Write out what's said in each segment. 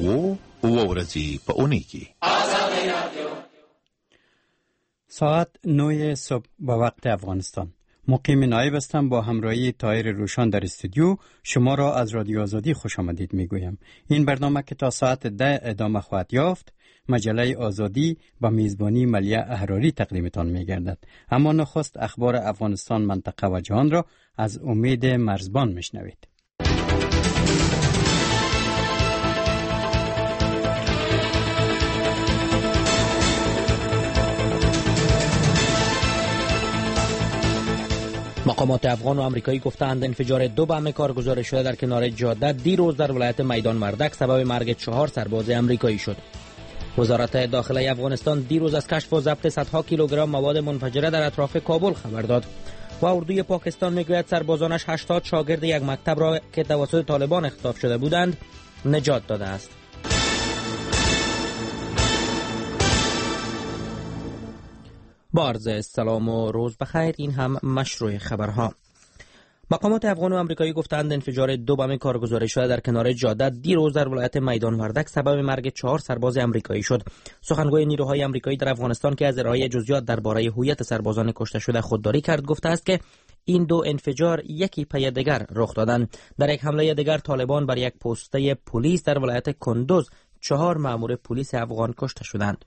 ورځې په اونۍ کې. ساعت 9 صبح به وقت افغانستان. مقیم نایب هستم. با همراهی طاهر روشان در استودیو شما را از رادیو آزادی خوش آمدید میگویم. این برنامه که تا ساعت 10 ادامه خواهد یافت، مجله آزادی با میزبانی ملیه احراری تقدیمتان میگردد. اما نخست اخبار افغانستان، منطقه و جهان را از امید مرزبان میشنوید. مقامات افغان و آمریکایی گفتند انفجار 2 بم کار گزارش شده در کنار جاده دیروز در ولایت میدان مردک سبب مرگ 4 سرباز آمریکایی شد. وزارت داخله افغانستان دیروز از کشف و ضبط صدها کیلوگرم مواد منفجره در اطراف کابل خبر داد و اردوی پاکستان میگوید سربازانش 80 شاگرد یک مکتب را که توسط طالبان اختطاف شده بودند نجات داده است. با عرض سلام و روز بخیر. این هم مشروع خبرها. مقامات افغان و آمریکایی گفتند انفجار 2 بم کار گزارش شده در کنار جاده دیروز در ولایت میدان وردک سبب مرگ 4 سرباز آمریکایی شد. سخنگوی نیروهای آمریکایی در افغانستان که از ارائه جزئیات درباره هویت سربازان کشته شده خودداری کرد گفته است که این 2 انفجار یکی پی دیگر رخ دادند. در یک حمله دیگر طالبان بر یک پسته پلیس در ولایت کندوز 4 مأمور پلیس افغان کشته شدند.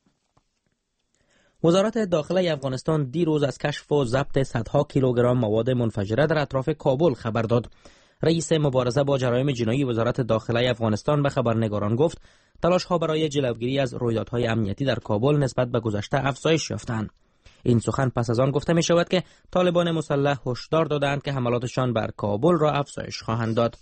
وزارت داخله افغانستان دیروز از کشف و ضبط صدها کیلوگرم مواد منفجره در اطراف کابل خبر داد. رئیس مبارزه با جرایم جنایی وزارت داخله افغانستان به خبرنگاران گفت تلاش‌ها برای جلوگیری از رویدادهای امنیتی در کابل نسبت به گذشته افزایش یافتند. این سخن پس از آن گفته می شود که طالبان مسلح هشدار دادند که حملاتشان بر کابل را افزایش خواهند داد.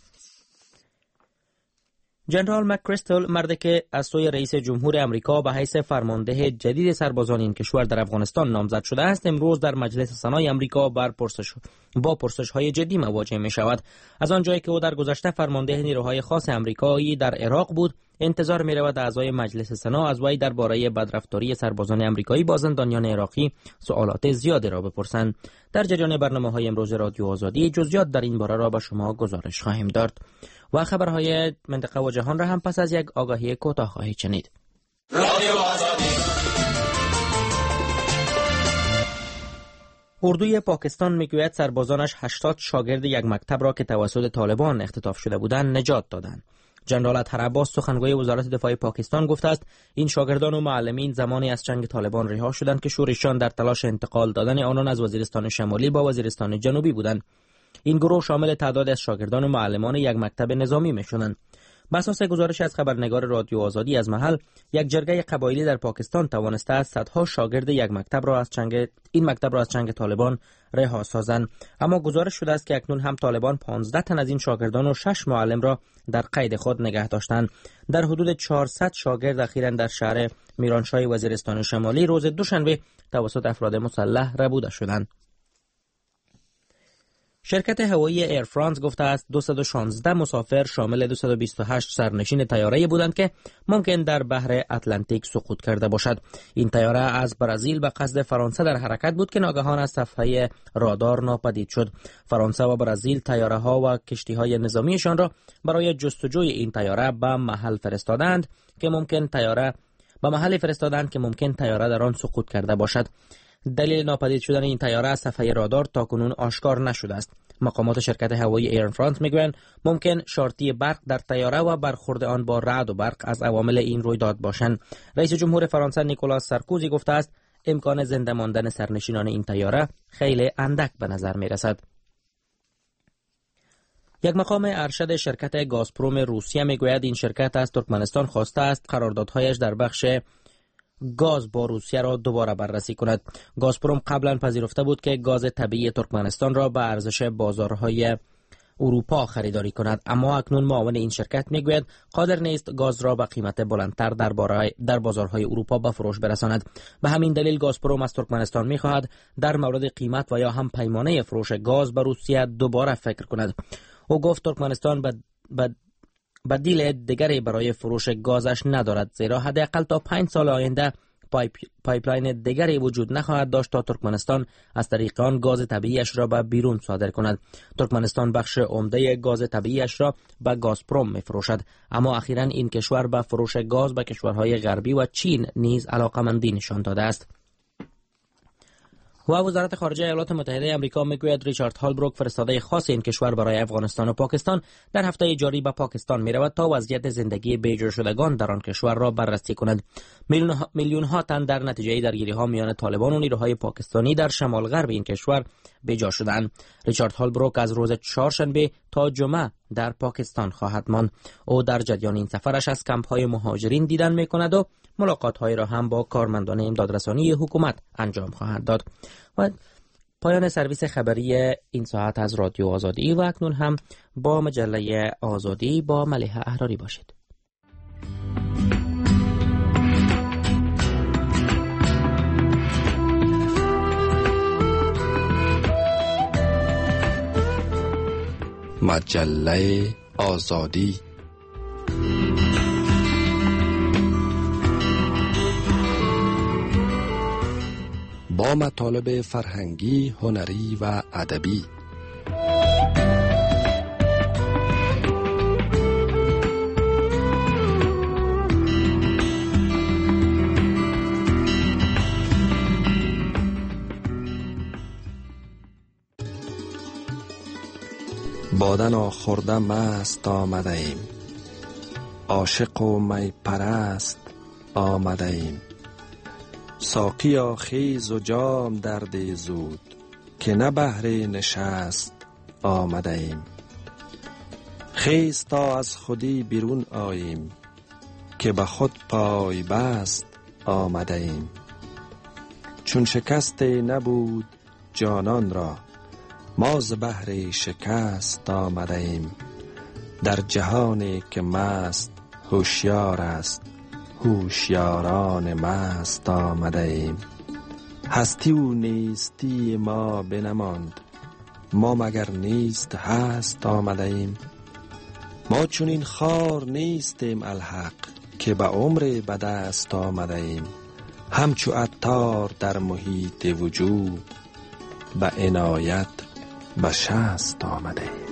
جنرال مکریستل، مردی که از سوی رئیس جمهور امریکا به حیث فرمانده جدید سربازان این کشور در افغانستان نامزد شده است، امروز در مجلس سنای امریکا با پرسش‌های جدی مواجه می شود. از آنجایی که او در گذشته فرمانده نیروهای خاص امریکایی در عراق بود، انتظار می رود اعضای مجلس سنا از وی درباره بدرفتاری سربازان امریکایی با زندانیان عراقی سوالات زیادی را بپرسند. در جریان برنامه‌های امروز رادیو آزادی جزئیات در این باره را به شما گزارش خواهیم داد و خبرهای منطقه و جهان را هم پس از یک آگاهی کوتاه خواهید شنید. رادیو آزادی. اردوی پاکستان میگوید سربازانش 80 شاگرد یک مکتب را که توسط طالبان اختطاف شده بودند نجات دادند. جنرال اطهر عباس، سخنگوی وزارت دفاع پاکستان، گفته است این شاگردان و معلمین زمانی از چنگ طالبان رها شدند که شورشیان در تلاش انتقال دادن آنان از وزیرستان شمالی با وزیرستان جنوبی بودند. این گروه شامل تعداد از شاگردان و معلمان یک مکتب نظامی میشدند. بر اساس گزارش از خبرنگار رادیو آزادی از محل، یک جرگه قبایلی در پاکستان توانسته است صدها شاگرد یک مکتب را از چنگ طالبان رها سازند. اما گزارش شده است که اکنون هم طالبان 15 تن از این شاگردان و 6 معلم را در قید خود نگه داشتند. در حدود 400 شاگرد اخیراً در شهر میرانشاه وزیرستان شمالی روز دوشنبه توسط افراد مسلح ربوده شدند. شرکت هوایی ایر فرانس گفته است 216 مسافر شامل 228 سرنشین طیاره‌ای بودند که ممکن در بحر اتلانتیک سقوط کرده باشد. این طیاره از برزیل به قصد فرانسه در حرکت بود که ناگهان از صفحه رادار ناپدید شد. فرانسه و برزیل طیاره‌ها و کشتی‌های نظامیشان را برای جستجوی این طیاره به محل فرستادند که ممکن طیاره در آن سقوط کرده باشد. دلیل ناپدید شدن این طیاره از صفحه رادار تاکنون آشکار نشده است. مقامات شرکت هوایی ایر فرانس میگویند ممکن شارتی برق در طیاره و برخورد آن با رعد و برق از عوامل این رویداد باشند. رئیس جمهور فرانسه نیکولاس سارکوزی گفته است امکان زنده ماندن سرنشینان این طیاره خیلی اندک به نظر میرسد. یک مقام ارشد شرکت گازپروم روسیه میگوید این شرکت از ترکمنستان خواسته است قراردادهایش در بخش گاز با روسیه را دوباره بررسی کند. گازپروم قبلا پذیرفته بود که گاز طبیعی ترکمنستان را به ارزش بازارهای اروپا خریداری کند، اما اکنون معاون این شرکت میگوید قادر نیست گاز را به قیمت بلندتر در بازارهای اروپا به فروش برساند. به همین دلیل گازپروم از ترکمنستان میخواهد در مورد قیمت و یا هم پیمانه فروش گاز به روسیه دوباره فکر کند. او گفت ترکمنستان بدیل دیگری برای فروش گازش ندارد، زیرا حداقل تا 5 سال آینده پایپلاین دیگری وجود نخواهد داشت تا ترکمنستان از طریق آن گاز طبیعیش را به بیرون صادر کند. ترکمنستان بخش عمده گاز طبیعیش را به گازپروم می‌فروشد، اما اخیراً این کشور به فروش گاز به کشورهای غربی و چین نیز علاقه‌مندی نشان داده است. و وزارت خارجه ایالات متحده آمریکا میگوید ریچارد هالبروک، فرستاده خاص این کشور برای افغانستان و پاکستان، در هفته جاری به پاکستان میرود تا وضعیت زندگی بیجا شدگان در آن کشور را بررسی کند. میلیون ها تن در نتیجه درگیری ها میان طالبان و نیروهای پاکستانی در شمال غرب این کشور بیجا شدند. ریچارد هالبروک از روز چهارشنبه تا جمعه در پاکستان خواهد ماند. او در جریان این سفرش از کمپ های مهاجرین دیدن میکند و ملاقات های را هم با کارمندان امدادرسانی حکومت انجام خواهد داد. و پایان سرویس خبری این ساعت از رادیو آزادی و اکنون هم با مجله آزادی با ملیحه احراری باشید. مجله آزادی با مطالب فرهنگی، هنری و ادبی. باده ناخورده مست آمده ایم، عاشق و می پرست آمده ایم. ساقیا خیز و جام درده زود، که نه بهر نشست آمده ایم. خیز تا از خودی بیرون آییم، که به خود پای بست آمده ایم. چون شکست نبود جانان را، ما ز بهر شکست آمده ایم. در جهانی که مست هوشیار است، هوشیاران مست آمده ایم. هستی و نیستی ما بنماند، ما مگر نیست هست آمده ایم. ما چون این خار نیستیم الحق، که به عمر به دست آمده ایم. همچو عطار در محیط وجود، به عنایت به شست آمده ایم.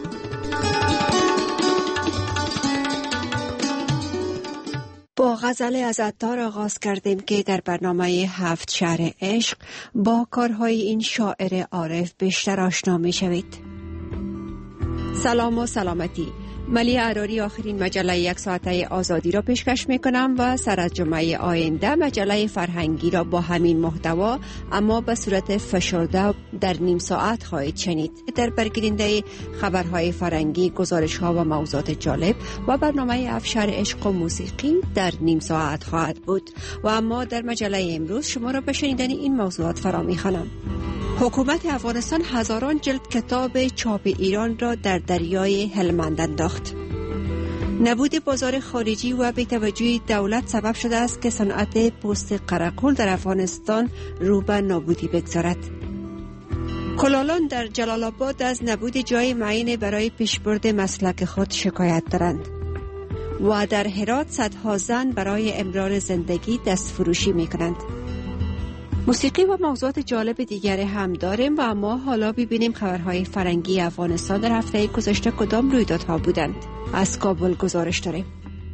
با غزل از عطار آغاز کردیم که در برنامه 7 شهر عشق با کارهای این شاعر عارف بیشتر آشنا می شوید. سلام و سلامتی. ملیحه احراری آخرین مجله یک ساعته آزادی را پیشکش می کنم و سر از جمعه آینده مجله فرهنگی را با همین محتوا اما به صورت فشرده در نیم ساعت خواهید شنید. در برگیرنده خبرهای فرهنگی، گزارش‌ها و موضوعات جالب و برنامه افشار عشق و موسیقی در نیم ساعت خواهد بود. و اما در مجله امروز شما را به شنیدن این موضوعات فرا می‌خوانم. حکومت افغانستان هزاران جلد کتاب چاپ ایران را در دریای هلمند انداخت. نبود بازار خارجی و بی‌توجهی دولت سبب شده است که صنعت پوست قرقل در افغانستان رو به نابودی بگذارد. کلالان در جلال آباد از نبود جای معین برای پیشبرد مسلک خود شکایت دارند و در هرات صدها زن برای امرار زندگی دست فروشی می کنند. موسیقی و موضوعات جالب دیگری هم داریم و اما حالا ببینیم خبرهای فرهنگی افغانستان در هفته گذشته کدام رویدادها بودند. از کابل گزارش داریم.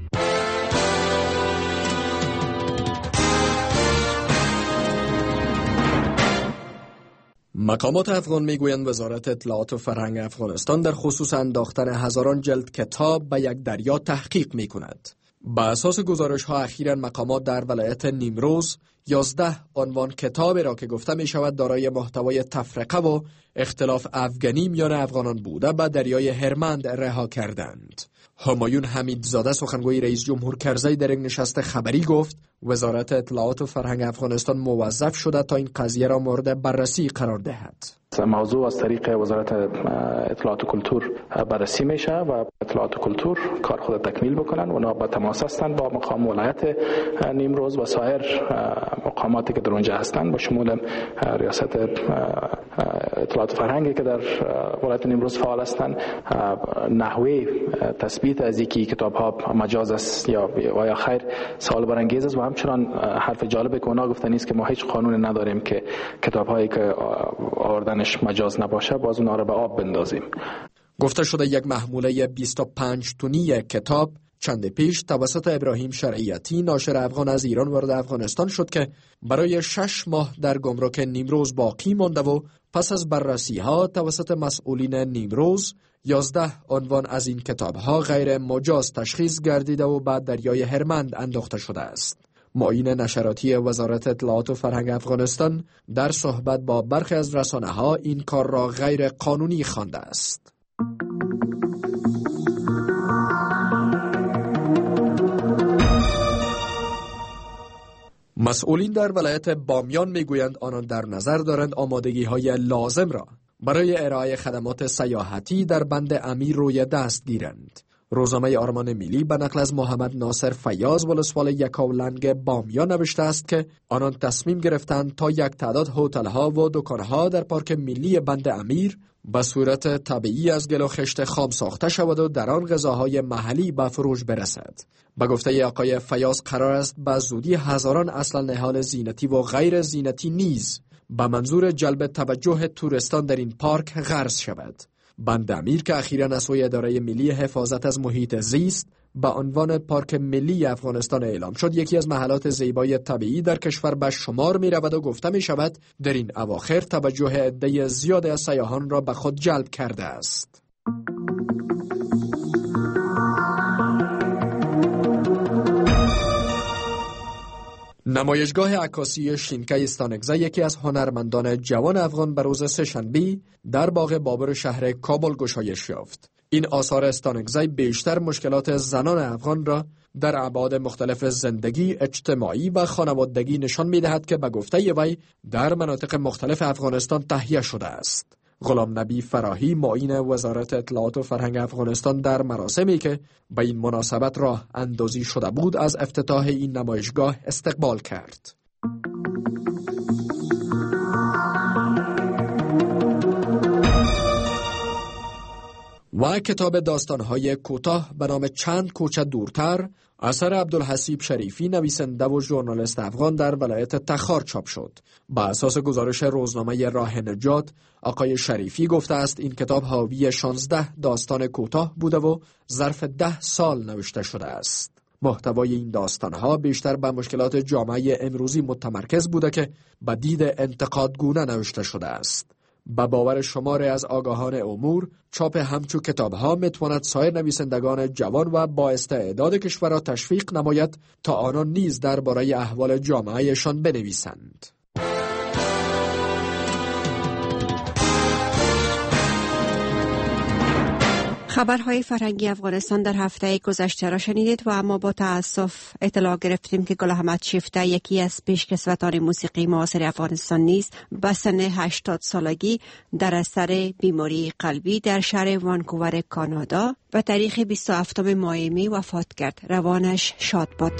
مقامات افغان میگویند وزارت اطلاعات و فرهنگ افغانستان در خصوص انداختن هزاران جلد کتاب به یک دریا تحقیق میکند. با اساس گزارش ها اخیراً مقامات در ولایت نیمروز 11 عنوان کتاب را که گفته می شود دارای محتوای تفرقه و اختلاف افغانی میان افغانان بوده به دریای هلمند رها کردند. همایون حمیدزاده سخنگوی رئیس جمهور کرزی در یک نشست خبری گفت وزارت اطلاعات و فرهنگ افغانستان موظف شده تا این قضیه را مورد بررسی قرار دهد. موضوع از طریق وزارت اطلاعات و کلتور بررسی میشه و اطلاعات و کلتور کار خود تکمیل بکنن و اونا با تماس هستند با مقام ولایت نیمروز و سایر مقاماتی که در اونجا هستند با شمول ریاست اطلاعات فرهنگی که در ولایت نیمروز فعال هستند نحوه تثبیت از اینکه کتاب ها مجاز است یا خیر سوال برانگیز است و همچنان حرف جالبی که اونا گفتن است که ما هیچ قانون نداریم که کتاب هایی که آوردنش مجاز نباشه باز اونها رو به آب بندازیم. گفته شده یک محموله 25 تنی کتاب چند پیش توسط ابراهیم شرعیتی ناشر افغان از ایران وارد افغانستان شد که برای 6 ماه در گمرک نیمروز باقی مانده و پس از بررسی ها توسط مسئولین نیمروز 11 عنوان از این کتاب ها غیر مجاز تشخیص گردیده و بعد دریای هرمند انداخته شده است. معین نشراتی وزارت اطلاعات و فرهنگ افغانستان در صحبت با برخی از رسانه ها این کار را غیر قانونی خوانده است. مسئولین در ولایت بامیان میگویند آنان در نظر دارند آمادگی‌های لازم را برای ارائه خدمات سیاحتی در بند امیر روی دست گیرند. روزنامه آرمان ملی به نقل از محمد ناصر فیاض ولسوال یکاولنگ بامیان نوشته است که آنان تصمیم گرفتند تا یک تعداد هتل‌ها و دکان‌ها در پارک ملی بند امیر به صورت طبیعی از گل و خشت خام ساخته شود و در آن غذاهای محلی به فروش برسد. به گفته آقای فیاض قرار است به زودی هزاران اصل نهال زینتی و غیر زینتی نیز به منظور جلب توجه توریستان در این پارک غرس شود. بند امیر که اخیراً از سوی اداره ملی حفاظت از محیط زیست به عنوان پارک ملی افغانستان اعلام شد، یکی از محلات زیبای طبیعی در کشور به شمار می رود و گفته می شود در این اواخر توجه عده زیاد از سیاحان را به خود جلب کرده است. نمایشگاه عکاسی شینکای استانگزه یکی از هنرمندان جوان افغان به روز سه‌شنبه در باغ بابر شهر کابل گشایش یافت. این آثار استانگزه بیشتر مشکلات زنان افغان را در ابعاد مختلف زندگی، اجتماعی و خانوادگی نشان می‌دهد که به گفته وی در مناطق مختلف افغانستان تهیه شده است. غلام نبی فراهی معین وزارت اطلاعات و فرهنگ افغانستان در مراسمی که به این مناسبت راه اندازی شده بود از افتتاح این نمایشگاه استقبال کرد. و کتاب داستان‌های کوتاه به نام چند کوچه دورتر اثر عبدالحسیب شریفی نویسنده و ژورنالیست افغان در ولایت تخار چاپ شد. با اساس گزارش روزنامه راه نجات، آقای شریفی گفته است این کتاب حاوی 16 داستان کوتاه بوده و ظرف 10 سال نوشته شده است. محتوای این داستان‌ها بیشتر به مشکلات جامعه امروزی متمرکز بوده که به دید انتقادگونه نوشته شده است. به باور شماری از آگاهان امور، چاپ همچو کتاب‌ها می‌تواند سایر نویسندگان جوان و با استعداد کشور را تشویق نماید تا آنان نیز درباره احوال جامعهشان بنویسند. خبرهای فرهنگی افغانستان در هفته گذشته را شنیدید و اما با تأسف اطلاع گرفتیم که گل احمد شیفته یکی از پیشکسوتان موسیقی معاصر افغانستان نیز به سن 80 سالگی در اثر بیماری قلبی در شهر وانکوور کانادا به تاریخ 27 ماه می وفات کرد. روانش شاد باد.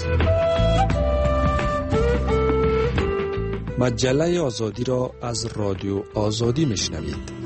مجله آزادی را از رادیو آزادی میشنوید.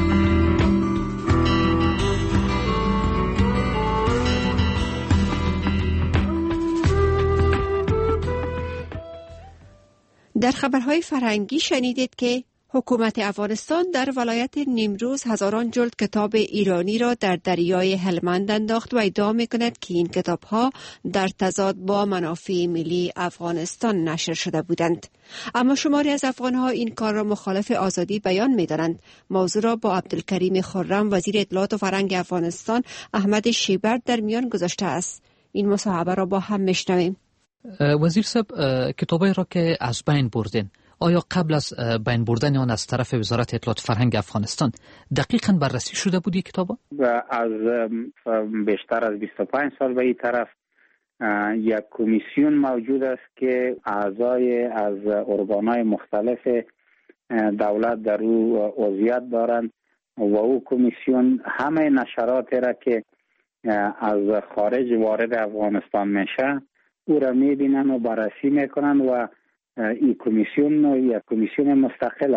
در خبرهای فرهنگی شنیدید که حکومت افغانستان در ولایت نیمروز هزاران جلد کتاب ایرانی را در دریای هلمند انداخت و ادعا می‌کند که این کتاب‌ها در تضاد با منافع ملی افغانستان نشر شده بودند. اما شماری از افغان‌ها این کار را مخالف آزادی بیان می‌دانند. موضوع را با عبدالکریم خرم وزیر اطلاعات و فرهنگ افغانستان احمد شیبرد در میان گذاشته است. این مصاحبه را با هم می‌شنویم. وزیر صاحب، کتابی را که از بین بردین، آیا قبل از بین بردن آن از طرف وزارت اطلاعات فرهنگ افغانستان دقیقاً بررسی شده بود این کتابا؟ از بیشتر از 25 سال به این طرف یک کمیسیون موجود است که اعضای از ارگان‌های مختلف دولت در او عضویت دارند و او کمیسیون همه نشراتی را که از خارج وارد افغانستان میشه او را میبینن و بررسی میکنن و این کمیسیون یک کمیسیون مستقل است.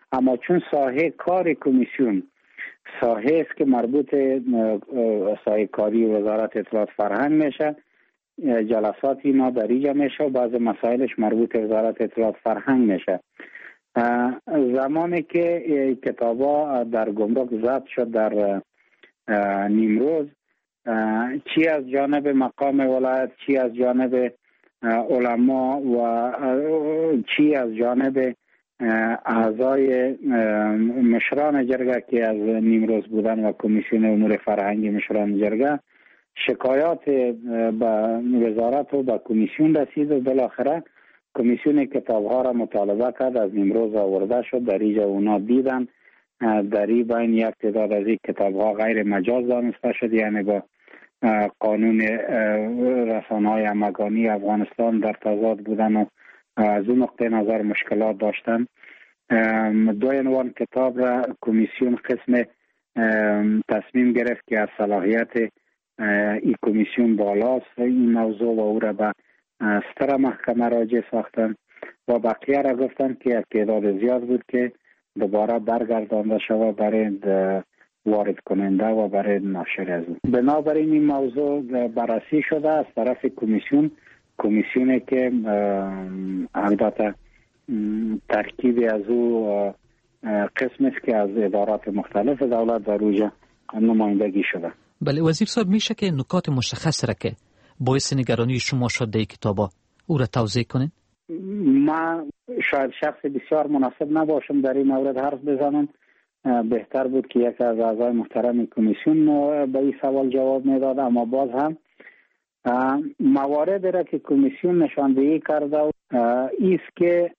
اما چون ساحه کار کمیسیون ساحه است که مربوط ساحه کاری وزارت اطلاعات فرهنگ میشه، جلسات اینا در اینجا میشه و بعض مسائلش مربوط وزارت اطلاعات فرهنگ میشه. زمانی که کتابا در گمرک ضبط شد در نیمروز، چی از جانب مقام ولایت، چی از جانب علما و چی از جانب اعضای مشران جرگه که از نیمروز بودن و کمیسیون امور فرهنگی مشران جرگه، شکایات به وزارت و به کمیسیون رسید و بالاخره کمیسیون کتاب‌ها را مطالبه کرد، از نیمروز آورده شد. در اینجا اونا دیدن در این بین یک تعداد از این کتاب‌ها غیر مجاز دانسته شد، یعنی با قانون رسانه‌های همگانی افغانستان در تضاد بودن و از اون نقطه نظر مشکلات داشتن. دو عنوان کتاب را کمیسیون قسم تصمیم گرفت که از صلاحیت این کمیسیون بالاست این موضوع و او را به ستر محکمه راجع ساختن و بقیه را گفتن که یک تعداد زیاد بود که دوباره برگردانده شود برای وارد کننده و برای ناشر از اون. بنابراین این موضوع بررسی شده از طرف کمیسیونی که البته ترکیب از او قسم است که از ادارات مختلف دولت در اوجه نمایندگی شده. بله وزیر صاحب، میشه که نکات مشخص را که باعث نگرانی شما شده کتابا او را توضیح کنین؟ ما شاید شخص بسیار مناسب نباشم در این مورد حرف بزنم. بهتر بود که یک از اعضای محترم کمیسیون به این سوال جواب میداد، اما باز هم موارد را که کمیسیون نشاندهی کرده ایست که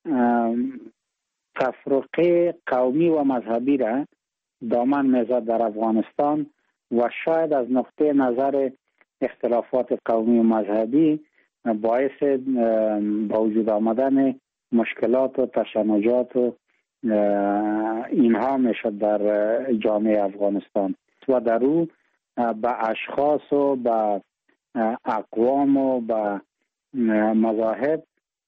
تفرقه قومی و مذهبی را دامن میزد در افغانستان و شاید از نقطه نظر اختلافات قومی و مذهبی باعث با وجود آمدن مشکلات و تشنجات و اینها میشد در جامعه افغانستان و در او به اشخاص و به اقوام و به مذاهب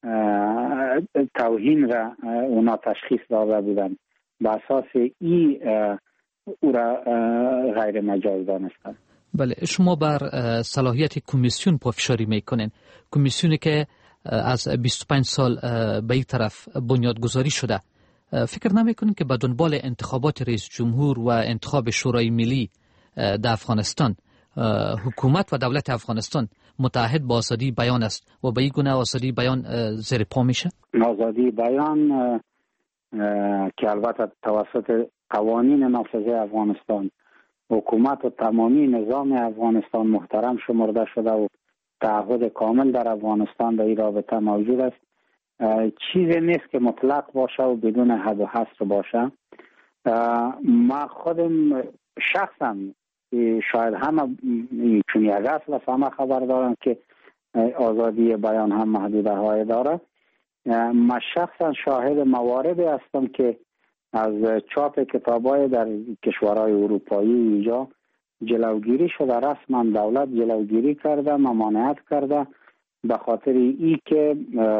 توهین را اونا تشخیص داده بودند. به اساس این او را غیر مجاز دانستند. بله، شما بر صلاحیت کمیسیون پافشاری میکنین، کمیسیونی که از 25 سال به این طرف بنیادگذاری شده. فکر نمیکنین که به دنبال انتخابات رئیس جمهور و انتخاب شورای ملی در افغانستان حکومت و دولت افغانستان متعهد با آزادی بیان است و به این گونه آزادی بیان زیر پا میشه؟ آزادی بیان که البته توسط قوانین نافذه افغانستان حکومت و تمامی نظام افغانستان محترم شمرده شده و تعهد کامل در افغانستان در این رابطه موجود است. چیزی نیست که مطلق باشه و بدون حد و حصر باشه. ما خودم شخصا شاید همه چون یک اصل است همه خبر دارم که آزادی بیان هم محدوده های داره. من شخصا شاهد مواردی هستم که از چاپ کتابای در کشورهای اروپایی اینجا جلوگیری شده، رسما دولت جلوگیری کرده، ممانعت کرده به خاطر ای که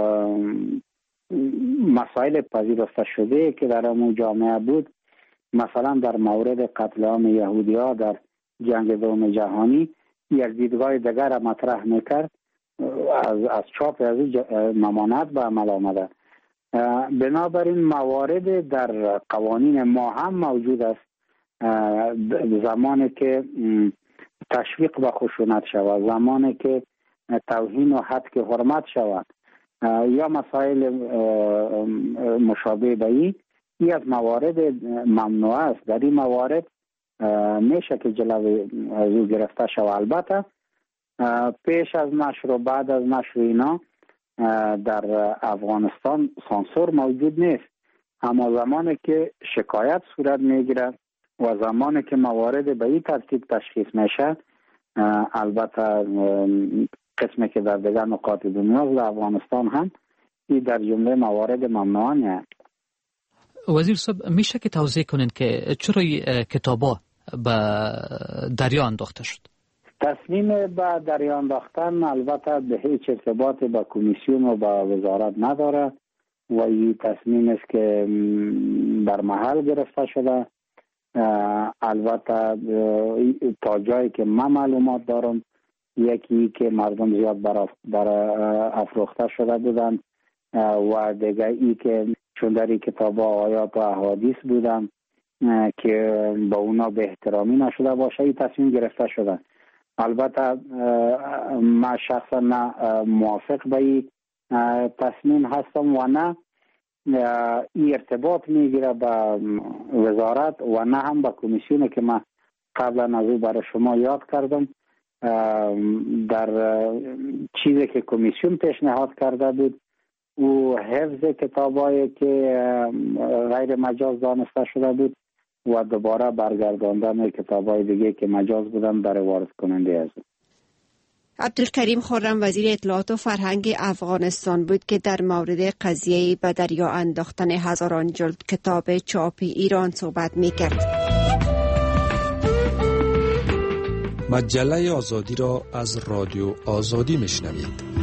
مسائل پذیرفته شده که در اون جامعه بود، مثلا در مورد قتل عام یهودی‌ها در جنگ دوم جهانی یک دیدگاه دیگر را مطرح میکرد، از چاپ از ممانعت به عمل آمده. بنابراین موارد در قوانین ما هم موجود است. زمانی که تشویق به خشونت شود، زمانی که توهین و حد که حرمت شود یا مسائل مشابه به این از موارد ممنوع است. در این موارد میشه که جلوی از او گرفته شود. البته پیش از نشر و بعد از نشر اینا در افغانستان سانسور موجود نیست، اما زمانی که شکایت صورت میگیرد و زمانی که موارد به این ترتیب تشخیص میشه، البته قسمی که در دیگر نقاط دنیا در افغانستان هم این در جمله موارد ممنوعه است. وزیر صاحب، میشه که توضیح کنین که چرا کتابا به دریا انداخته شد؟ تصمیم به دریا انداختن البته به هیچ ارتباط با کمیسیون و با وزارت نداره. و این تصمیم است که در محل گرفته شده. البته تا جایی که من معلومات دارم، یکی که مردم زیاد بر افروخته شده بودند و دیگه ای که چون در این کتاب آیات و احادیث بودن که با اونا به احترامی نشده باشه، این تصمیم گرفته شده. البته من شخصا نه موافق به این تصمیم هستم و نه این ارتباط میگیره به وزارت و نه هم به کمیسیونی که من قبلا از او برای شما یاد کردم. در چیزی که کمیسیون پیشنهاد کرده بود او حفظ کتابایی که غیر مجاز دانسته شده بود و دوباره برگرداندن کتابای دیگه که مجاز بودن برای وارد کننده از او. عبدالکریم خرم وزیر اطلاعات و فرهنگ افغانستان بود که در مورد قضیه به دریا انداختن هزاران جلد کتاب چاپی ایران صحبت می‌کرد. مجله آزادی را از رادیو آزادی میشنوید.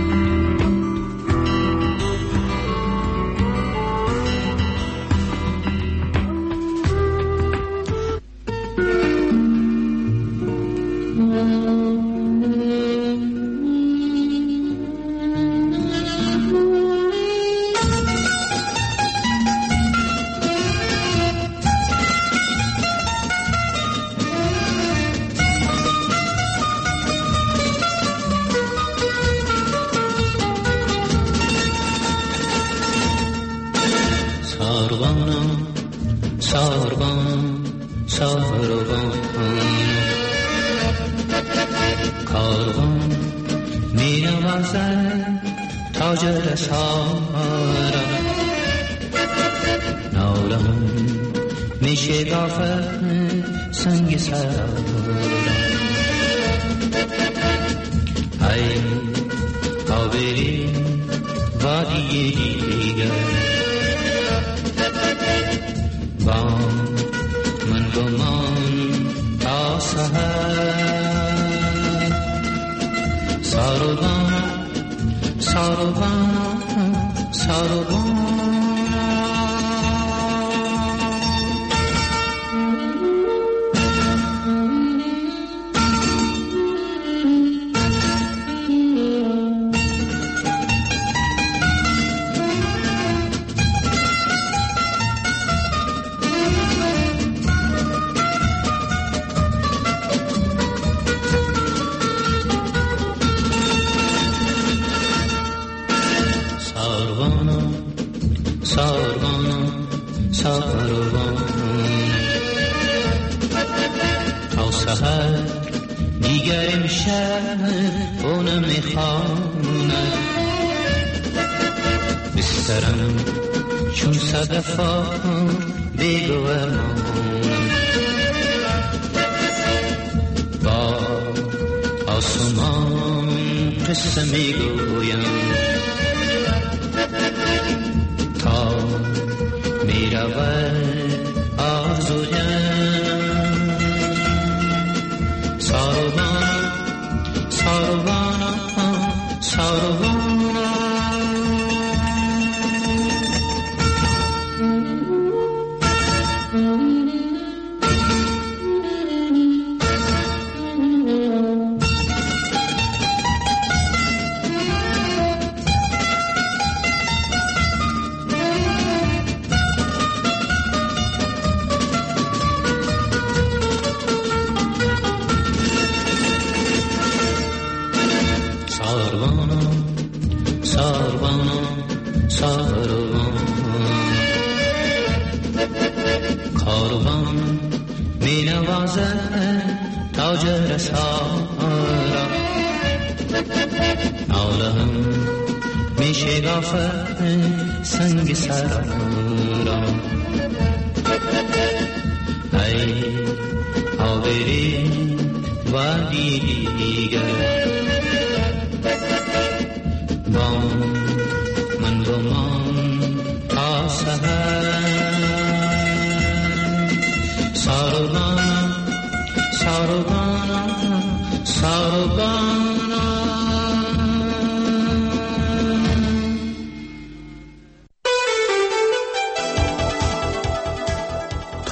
Sarvana.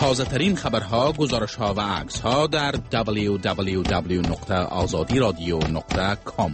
تازه ترین خبرها، گزارش ها و عکس ها در www.azadiradio.com.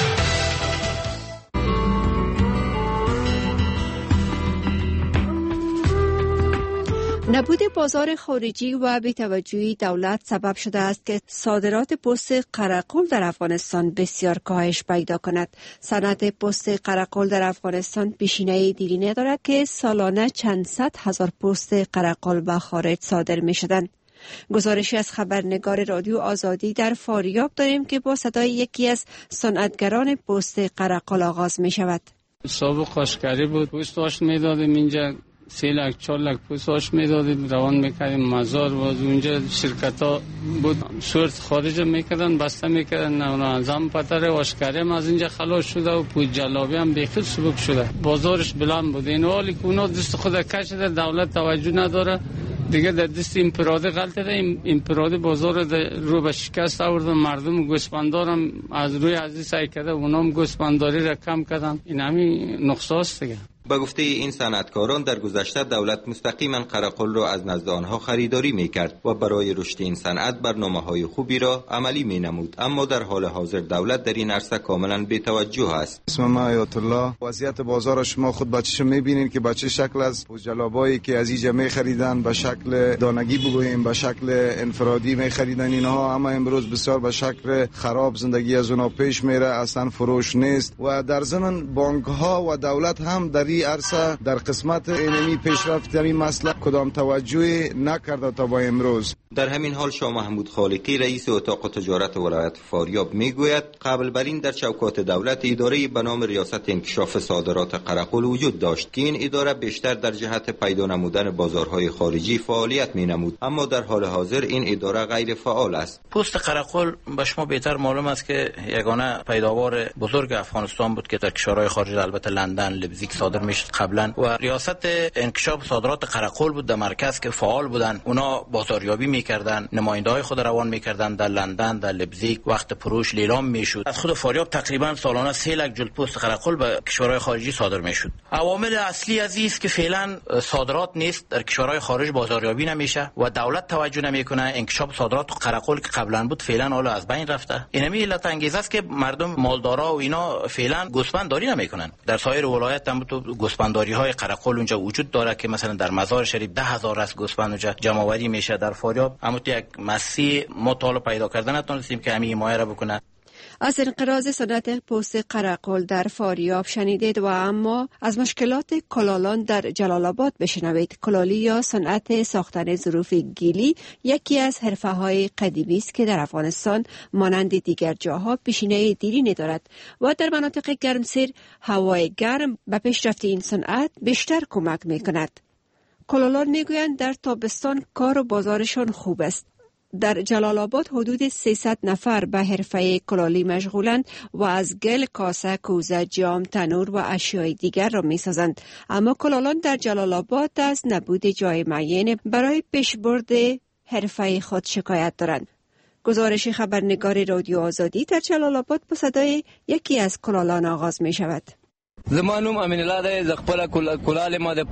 نبود بازار خارجی و بی‌توجهی دولت سبب شده است که صادرات پوست قرقل در افغانستان بسیار کاهش پیدا کند. صنعت پوست قرقل در افغانستان پیشینه دیرینه دارد که سالانه چند صد هزار پوست قرقل به خارج صادر می شدند. گزارشی از خبرنگار رادیو آزادی در فاریاب داریم که با صدای یکی از صنعتگران پوست قرقل آغاز می شود. سابق کاشکاری بود، پوست واش می دادیم اینجا 3 لک 4 لک پوست واش میدادیم، روان میکردیم مزار و اونجا شرکت ها بود صورت خارج میکردن، بسته میکردن، نظام پتر واشکاری هم از اینجا خلاص شده و پوست جلابی هم بیخود سبک شده، بازارش بلند بود. این حالی که اونا دست خود کشیده، دولت توجه نداره دیگه، در دست امپراده غلطه ده، امپراده بازار رو به شکست آورد، مردم گوسفندارم از روی ازی سعی کرده، اونام گوسفنداری را کم کردن. این همین نقصاست دیگه. به گفته این صنعتکاران در گذشته دولت مستقیما قرقل را از نزد آنها خریداری میکرد و برای رشد این صنعت برنامه‌های خوبی را عملی مینمود، اما در حال حاضر دولت در این عرصه کاملا بی‌توجه است. اسم من آیت الله. وضعیت بازار شما خود بچه‌شو می‌بینید که بچه شکل از جلابایی که از اینجا می‌خریدن به شکل دانگی بگوییم، به شکل انفرادی می‌خریدن، اینها اما امروز بسیار به شکل خراب زندگی از اونها پیش میره، اصلا فروش نیست و در ضمن بانک‌ها و دولت هم در عرصه در قسمت اینمی پیشرفت در این مسئله کدام توجهی نکرده تا با امروز. در همین حال شاه محمود خالقی رئیس اتاق تجارت ولایت فاریاب میگوید قبل بر این در چوکات دولت اداره به نام ریاست انکشاف صادرات قرقل وجود داشت که این اداره بیشتر در جهت پیدا نمودن بازارهای خارجی فعالیت مینمود، اما در حال حاضر این اداره غیر فعال است. پوست قرقل به شما بهتر معلوم است که یگانه پیداوار بزرگ افغانستان بود که در کشورهای خارجی، البته لندن، لبزیک صادر میشد قبلا و ریاست انکشاف صادرات قرقل بود در مرکز که فعال بودن. اونا بازاریابی میکردن، نماینده‌های خود روان میکردن در لندن، در لبزیک، وقت فروش لیلام میشد. از خود فاریاب تقریبا سالانه 3 لک جلد پوست قرقل به کشورهای خارجی صادر میشد. عوامل اصلی از این است که فعلا صادرات نیست، در کشورهای خارج بازاریابی نمیشه و دولت توجه نمیکنه. انکشاف صادرات قرقل که قبلا بود فعلا حالا از بین رفته. اینمی علت انگیز است که مردم مالدارا و اینا فعلا گوسفندداری نمیکنن. در سایر ولایت هم تو گوسفندداری های قرقل اونجا وجود داره که مثلا در مزار شریف 10,000 از گوسفند اونجا جمع آوری میشه. در فاریاب اما یک مسیح مطالعه پیدا کردن نتونستیم که همین حمایت را بکنه. از انقراض صنعت پوست قرقل در فاریاب شنیدید و اما از مشکلات کلالان در جلال آباد بشنوید. کلالی یا صنعت ساختن ظروف گیلی یکی از حرفه‌های قدیمی است که در افغانستان مانند دیگر جاها پیشینه دیرینه دارد و در مناطق گرمسیر هوای گرم به پیشرفت این صنعت بیشتر کمک می‌کند. کلالان میگویند در تابستان کار و بازارشان خوب است. در جلال آباد حدود 300 نفر به حرفه کلالی مشغولند و از گل، کاسه، کوزه، جام، تنور و اشیاء دیگر را می‌سازند. اما کلالان در جلال آباد از نبود جای معین برای پیشبرد حرفه خود شکایت دارند. گزارش خبرنگار رادیو آزادی در جلال آباد با صدای یکی از کلالان آغاز می‌شود. زمانم امین الله ده زغپل کلال ما ده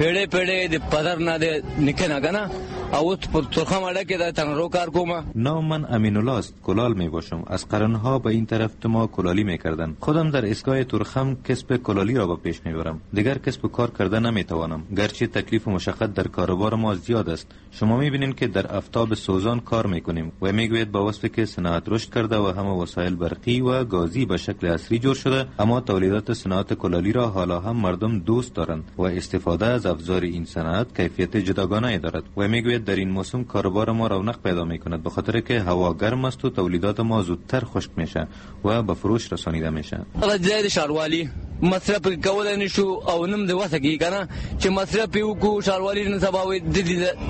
پیړې د پدر نه د نکنه کنه او پر ترخه ماده کې د تنرو کار کومه. نام من امین الله است، کلال می باشم. از قرنها به این طرف ما کلالی می کردن. خودم در اسکای ترخم کسب کلالی را به پیش می برم. دیگر کسب کار کرده نمی توانم، گرچه تکلیف و مشقت در کاروبار ما زیاد است. شما می بینید که در آفتاب سوزان کار می کنیم و می گوید با وصفی که صنعت رشد کرده و همه وسایل برقی و گازی به شکل عصری جور شده، اما تولیدات صنعت کلالی را حالا هم مردم دوست دارند و استفاده از ابزار این صنعت کیفیت جداگانه دارد و میگوید در این موسم کاروبار ما رونق پیدا میکند به خاطر که هوا گرم است و تولیدات ما زودتر خشک میشه و به فروش رسانیده میشه. زید شاروالی مصرف کول نشو او نم د وسګی کنه چې مصرف یو کو شاروالی نه سباوي د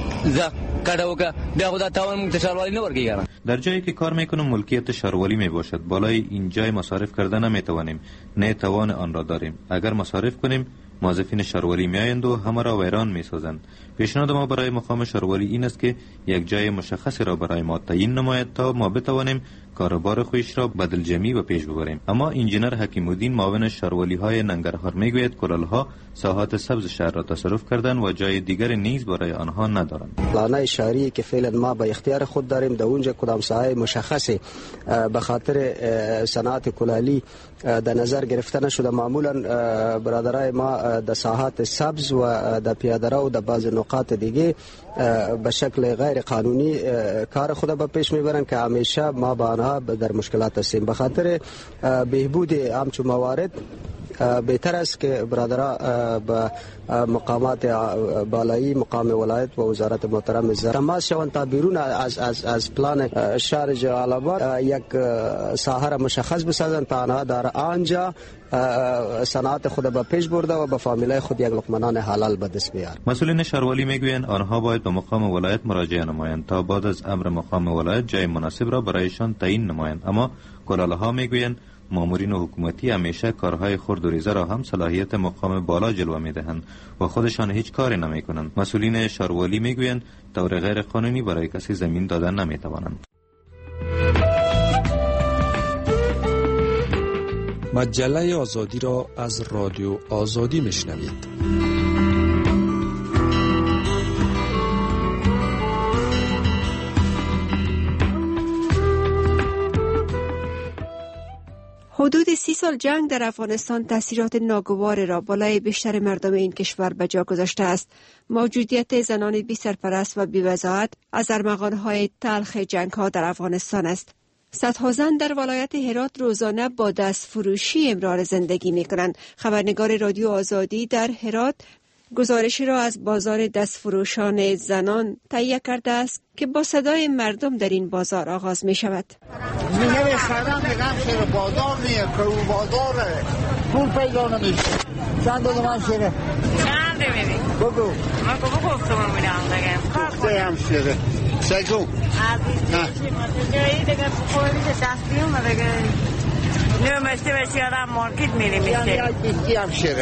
ز کډاوکا بیا خدا تاون مت شاروالی نه ورګی کنه. در جایی که کار میکنم ملکیت شاروالی میباشد. بالای این جای مصارف کرده نمیتوانیم، نه توان آن را داریم. اگر مصارف کنیم موظفین شاروالی میآیند و همه را ویران میسازند. پیشنهاد ما برای مقام شاروالی این است که یک جای مشخصی را برای ما تعیین نماید تا ما بتوانیم کاروبار خویش را به دلجمعی به پیش ببریم. اما انجینر حکیم الدین معاون شهروالی‌های ننگرهار میگوید کلال‌ها ساحات سبز شهر را تصرف کردن و جای دیگر نیز برای آنها ندارند. پلان شهری که فعلا ما به اختیار خود داریم در اونجا کدام ساحه مشخصه به خاطر صنعت کلالی در نظر گرفته نشده. معمولا برادرای ما در ساحات سبز و در پیاده رو و در بعض نقاط دیگه به شکل غیر قانونی کار خود به پیش میبرن که همیشه ما با آنها در مشکلات هستیم. به خاطر بهبود همچون موارد بهتر است که برادرها به مقامات بالایی، مقام ولایت و وزارت محترم تماس شوند تا بیرون از پلان شهر جلال آباد یک ساحه را مشخص بسازند تا آنها در آنجا صنعت خود به پیش برده و به فامیلای خود یک لقمه نان حلال به دست بیارند. مسئولین شهروالی میگویند آنها باید به مقام ولایت مراجعه نمایند تا بعد از امر مقام ولایت جای مناسب را برایشان تعیین نمایند. اما کلال‌ها میگویند مامورین حکومتی همیشه کارهای خرد و ریزه را هم صلاحیت مقام بالا جلوه میدهند و خودشان هیچ کاری نمیکنند. مسئولین شهروالی میگویند طور غیر قانونی برای کسی زمین دادن نمیتوانند. مجله آزادی را از رادیو آزادی میشنوید. حدود 30 سال جنگ در افغانستان تاثیرات ناگوار را بالای بیشتر مردم این کشور به جا گذاشته است. موجودیت زنان بی سرپرست و بی وضاحت از ارمغان‌های تلخ جنگ‌ها در افغانستان است. صدها زن در ولایت هرات روزانه با دست فروشی امرار زندگی می‌کنند. خبرنگار رادیو آزادی در هرات گزارشی را از بازار دستفروشان زنان تهیه کرده است که با صدای مردم در این بازار آغاز می شود. میگه خیرم میگم شیر بازار نیه که اون بازاره پول پیدا نمیشه. چند دو من شیره؟ چند میبینی؟ بگو من بگو گفتم میدم دیگه گفته هم شیره سگو عزیزی جایی دیگه بخوری دستی اومده دیگه نمیشته بشی آدم مارکت میری میشه یکی هم شیره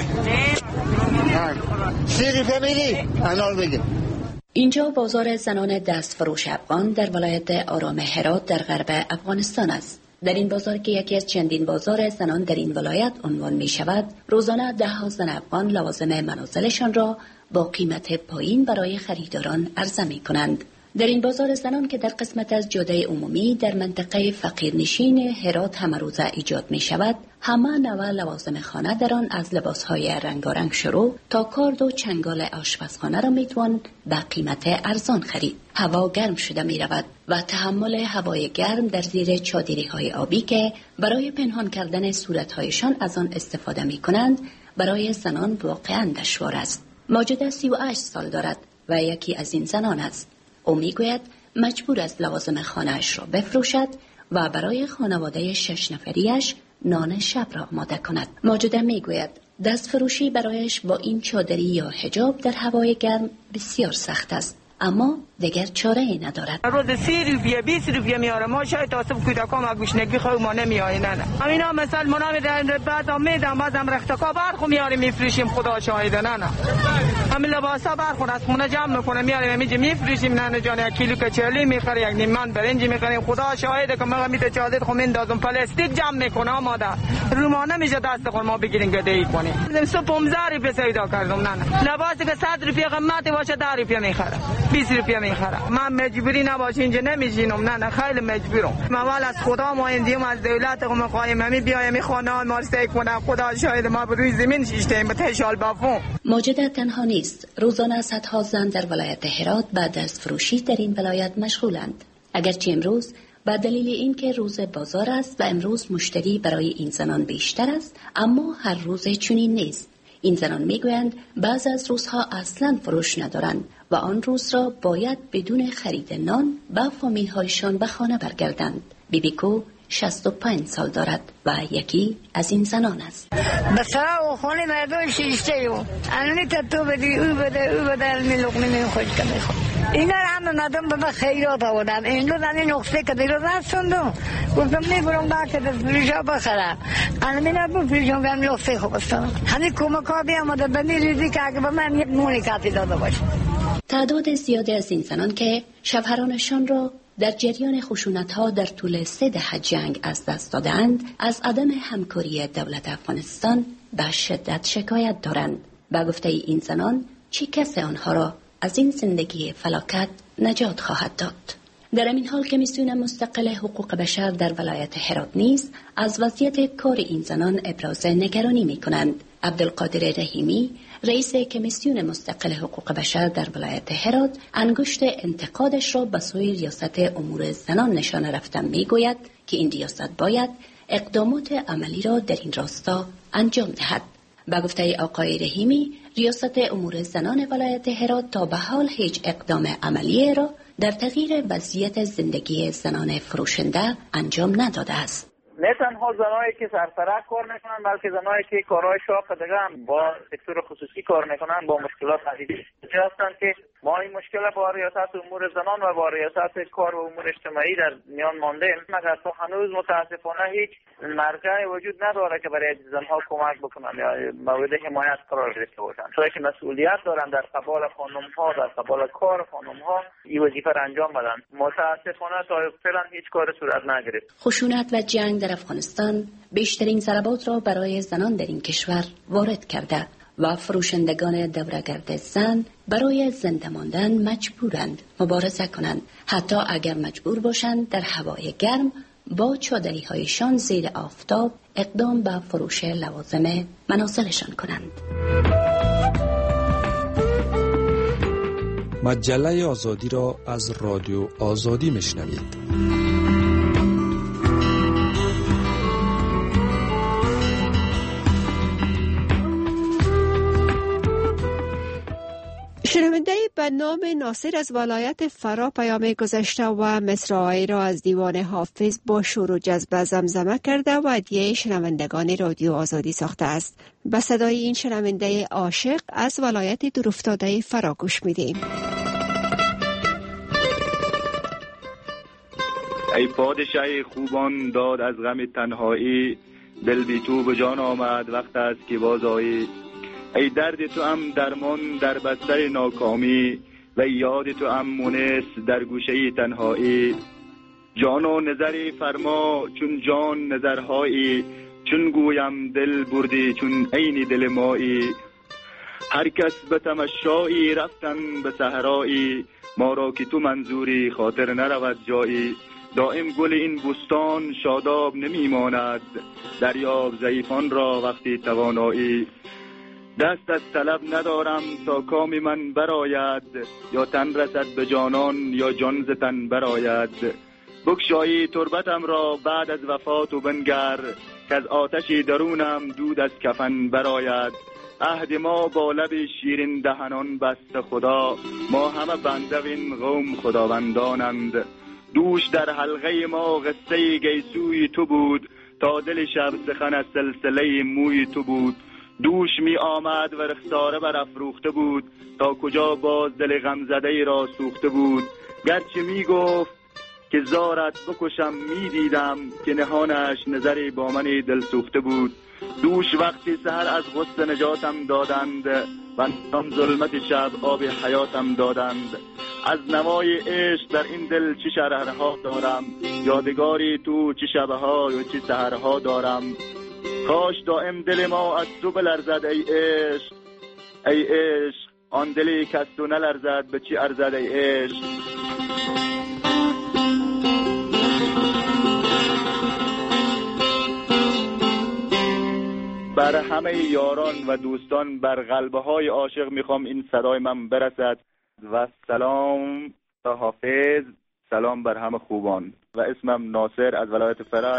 سیری فمیلی انال بگیم. اینجا بازار زنان دستفروش افغان در ولایت آرام هرات در غرب افغانستان است. در این بازار که یکی از چندین بازار زنان در این ولایت عنوان می شود، روزانه 10 زن افغان لوازم منازلشان را با قیمت پایین برای خریداران عرضه می کنند. در این بازار زنان که در قسمت از جاده عمومی در منطقه فقیرنشین هرات همه روزه ایجاد می شود، همه نوع لوازم خانه در آن از لباسهای رنگارنگ شروع تا کارد و چنگال آشپزخانه را می توان به قیمت ارزان خرید. هوا گرم شده می رود و تحمل هوای گرم در زیر چادری های آبی که برای پنهان کردن صورتهایشان از آن استفاده می کنند برای زنان واقعا دشوار است. ماجده 38 سال دارد و یکی از این زنان است. او میگوید مجبور است لوازم خانه‌اش را بفروشد و برای خانواده 6 نفریش نان شب را آماده کند. ماجده میگوید دست فروشی برایش با این چادری یا حجاب در هوای گرم بسیار سخت است، اما دیگر چاره ای ندارد. روز 30 روپیه 20 روپیه میاره. ما شاید تا صبح کودکان و گوشنگی خو ما نمیآیندن. همینا مثلا منا میدن بعد میدم بازم رختکا برخو میاریم میفروشیم. خدا شاهد نه همین لباسا برخو از خونه جمع میکنه میاریم میگه میفروشیم. نه جان 1 کیلو کچلی میخره 1 نیم من برنج میخریم. خدا شاهد که ما میته چادر خو میندازم پلاستیک جمع میکنه مادر رومانه میشه دست خود ما بگیریم گدایی کنیم. صبح 15 روپیه پیدا کردم. نه لباسی که 100 روپیه قیمت باشه 10 روپیه میخره 20 روپیه میخره. من مجبوری نباشه اینجا نمیشینم. نه خیلی مجبورم. اول از خدا ما اندیم از دولت قوم قائم بیایم خانه ما سعی کنه. خدا شاهد ما به روی زمین شیشتیم تشال بافون. ماجده تنها نیست. روزانه صدها زن در ولایت هرات به دست فروشی در این ولایت مشغولند. اگرچه امروز به دلیل اینکه روز بازار است و امروز مشتری برای این زنان بیشتر است، اما هر روز چنین نیست. این زنان میگویند بعض از روزها اصلا فروش ندارند و آن روز را باید بدون خرید نان با فامیل هایشان به خانه برگردند. بیبیکو 65 سال دارد و یکی از این زنان است. بسرا و خانه مردم شیشته یو الانی تو بدی او بده علمی لقمه نمیخوش که میخواد. اینا همه مردم به خیرات آوردن. این رو دنی نقصه که دیرو رستوندم گفتم میبرم با که دست فروشا بخرم. المی نبو فروشم به همین نقصه خوب استانم. همین کمک ها بیامده بنی ریزی که اگه به من یک مونی کافی داده باشه. تعداد زیادی از این زنان که شوهرانشان را در جریان خشونت‌ها در طول 3 دهه جنگ از دست دادند، از عدم همکاری دولت افغانستان به شدت شکایت دارند. با گفته این زنان، چه کسی آنها را از این زندگی فلاکت نجات خواهد داد؟ در این حال کمیسیون مستقل حقوق بشر در ولایت هرات نیز از وضعیت کار این زنان ابراز نگرانی می‌کنند. عبدالقادر رحیمی، رئیس کمیسیون مستقل حقوق بشر در ولایت هرات، انگشت انتقادش را به سوی ریاست امور زنان نشانه رفته می‌گوید که این ریاست باید اقدامات عملی را در این راستا انجام دهد. با گفته آقای رحیمی، ریاست امور زنان ولایت هرات تا به حال هیچ اقدام عملی را در تغییر وضعیت زندگی زنان فروشنده انجام نداده است. نه تنها زنایی که سرسرک کار میکنن، بلکه زنایی که کارهای شاق دیگه هم با سکتور خصوصی کار میکنن با مشکلات عدیدی هستند که ما این مشکل با ریاست امور زنان و با ریاست کار و امور اجتماعی در میان مانده، مگر تا هنوز متاسفانه هیچ مرجع وجود نداره که برای زنها کمک بکنن یا مورد حمایت قرار گرفته باشن. چون که مسئولیت دارن در قبال خانم‌ها، در قبال کار خانم‌ها این وظیفه را انجام بدن. متاسفانه تا فعلا هیچ کار صورت نگرفت. خشونت و جنگ در افغانستان بیشترین ضربات را برای زنان در این کشور وارد کرده و فروشندگان دوره‌گرد زن برای زنده ماندن مجبورند مبارزه کنند، حتی اگر مجبور باشند در هوای گرم با چادری‌هایشان زیر آفتاب اقدام به فروش لوازم منازلشان کنند. مجله آزادی را از رادیو آزادی میشنوید. شنونده به نام ناصر از ولایت فرا پیام گذشته و مصرعی را از دیوان حافظ با شور و جذب زمزمه کرده و هدیه شنوندگان رادیو آزادی ساخته است. به صدای این شنونده عاشق از ولایت دورافتاده فرا گوش میدیم. ای پادشاه خوبان داد از غم تنهایی، دل بی تو به جان آمد وقت است که باز آیی. ای درد تو هم درمان در بستر ناکامی، و یاد تو هم مونس در گوشه تنهایی. جان و نظری فرما چون جان نظرهایی، چون گویم دل بردی چون عین دل مایی. هر کس به تمشایی رفتن به صحرایی، ما را که تو منظوری خاطر نرود جایی. دائم گل این بستان شاداب نمی ماند، دریاب ضعیفان را وقتی توانایی. دست از طلب ندارم تا کام من براید، یا تن رسد به جانان یا جان ز تن براید. بگشایی تربتم را بعد از وفات و بنگر، که از آتش درونم دود از کفن براید. عهد ما با لب شیرین دهنان بست خدا، ما همه بنده این قوم خداوندانند. دوش در حلقه ما قصه گیسوی تو بود، تا دل شب سخن از سلسله موی تو بود. دوش می آمد و رخساره بر افروخته بود، تا کجا باز دل غمزده ای را سوخته بود. گرچه می گفت که زارت بکشم، می دیدم که نهانش نظری با من دل سوخته بود. دوش وقتی سحر از غصه نجاتم دادند، و آن ظلمت شب آب حیاتم دادند. از نوای عشق در این دل چه شررها دارم، یادگاری تو چه شبها و چه سحرها دارم. کاش دائم دل ما از تو بلرزد ای عشق، ای عشق آن دلی که از تو نلرزد به چی ارزد ای عشق. بر همه یاران و دوستان بر قلبه های عاشق میخوام این صدای من برسد. و سلام تا حافظ، سلام بر همه خوبان. و اسمم ناصر از ولایت فرا.